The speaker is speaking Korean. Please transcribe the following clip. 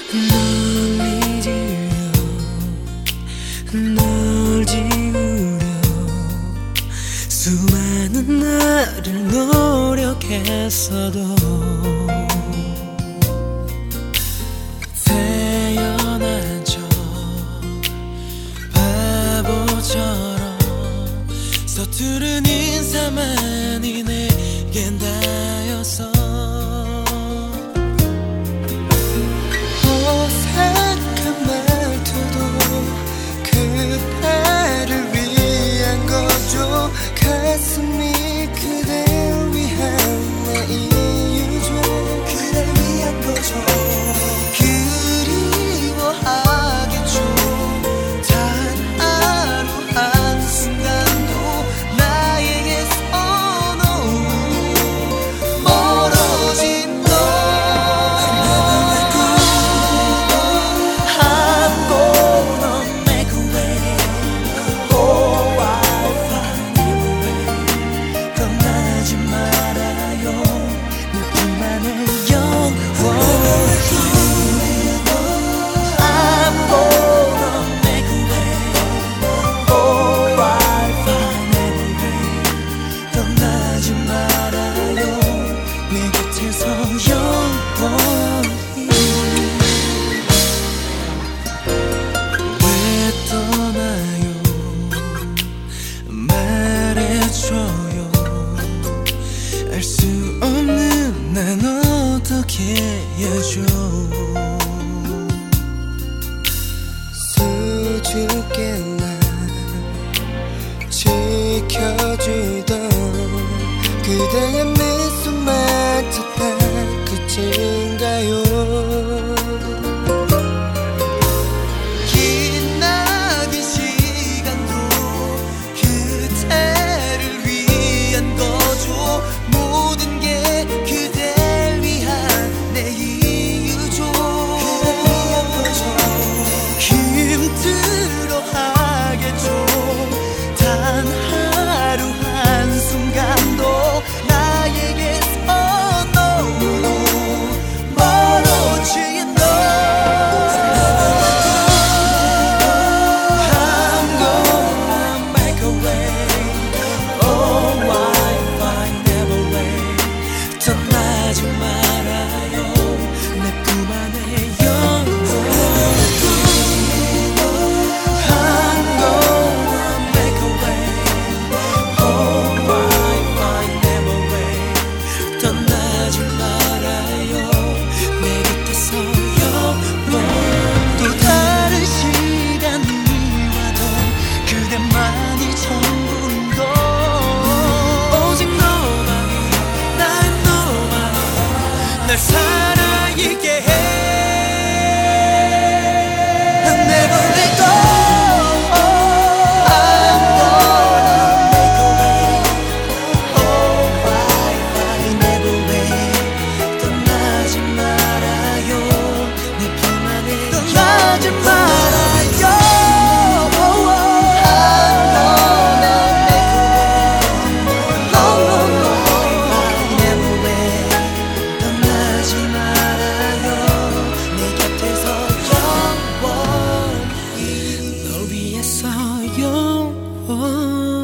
널 잊으려 널 지우려 수많은 날을 노력했어도 태어난 저 바보처럼 서투른 인사만이 내겐 다였어. 어색한 말투도 그대를 위한 거죠. 가슴이 그댈 위한 내 이유죠. 그댈 위한 거죠. 그리워하겠죠. 단 하루 한순간도 나에게서 너무 멀어진 너. I'm gonna make a way. Oh, I'll find a way. 떠나지 말아요. 내 품 안에 영원히. I'm gonna make a way. Oh, I'll find a way. 떠나지 말아요. 내 곁에서 영원히. 왜 떠나요? 말해줘요. 알 수 없는 난 어떻게 해야죠? 수줍게 날 지켜주던 그대의 미소마저 다 끝인가요? 기나긴 시간도 그대를 위한 거죠. 모든 게 그댈 위한 내 이유죠. 그댈 위한 거죠. 힘들어하겠죠. 단 하루 한순간도 나에게서 너무 멀어진 너. I'm gonna make a way. Oh, I'll find a way. 떠나지 말아요. 내 품 안에 영원히. I'm gonna make a way. Oh, I'll find a way. 떠나지 말아요. 내 곁에서 영원히. 또 다른 시간이 와도 그대만이 전부인 걸. 오직 너만이 난 너만이 날 살아있게 해. Never let go. I'm gonna make a way. Oh, I'll find a way. 떠나지 말아요. 내 품 안에 떠나지 말아요. I'm gonna make a way. No, no, no. Find a way. 떠나지 말아요. 내 곁에서 영원히. 널 위해서 영원히.